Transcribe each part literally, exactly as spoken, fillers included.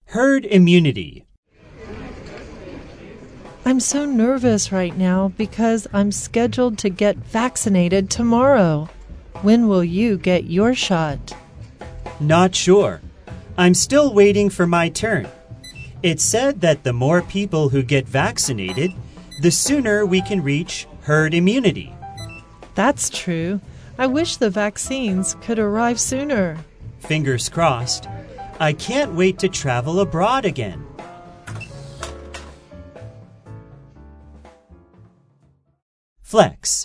Herd immunity. I'm so nervous right now because I'm scheduled to get vaccinated tomorrow. When will you get your shot? Not sure. I'm still waiting for my turn. It's said that the more people who get vaccinated, the sooner we can reach herd immunity. That's true. I wish the vaccines could arrive sooner. Fingers crossed. I can't wait to travel abroad again. Flex.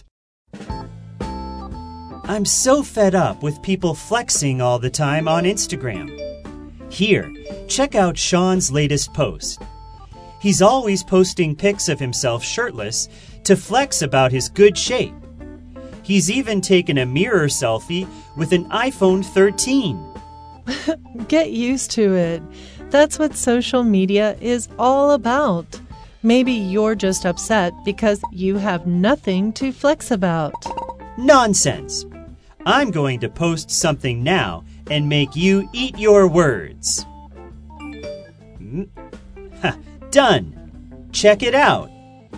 I'm so fed up with people flexing all the time on Instagram. Here, check out Sean's latest post. He's always posting pics of himself shirtless to flex about his good shape. He's even taken a mirror selfie with an iPhone thirteen. Get used to it. That's what social media is all about. Maybe you're just upset because you have nothing to flex about. Nonsense. I'm going to post something now and make you eat your words. Mm. Ha, done. Check it out.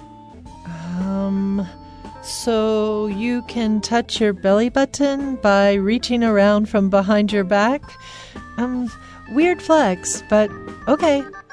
Um, so you can touch your belly button by reaching around from behind your back? Um, weird flex, but okay.